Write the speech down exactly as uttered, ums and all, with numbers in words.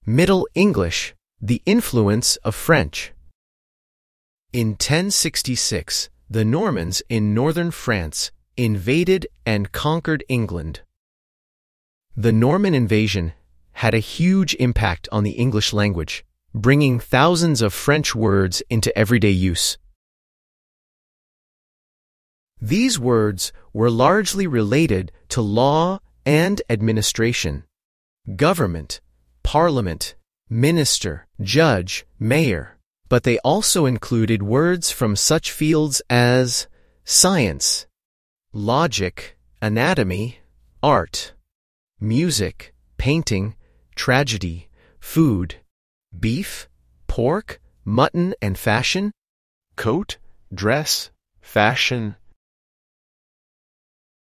Middle English, the influence of French. In ten sixty-six, the Normans in northern France invaded and conquered England. The Norman invasion had a huge impact on the English language, bringing thousands of French words into everyday use. These words were largely related to law and administration, government, parliament, minister, judge, mayor, but they also included words from such fields as science, logic, anatomy, art, music, painting, tragedy, food, beef, pork, mutton and fashion, coat, dress, fashion,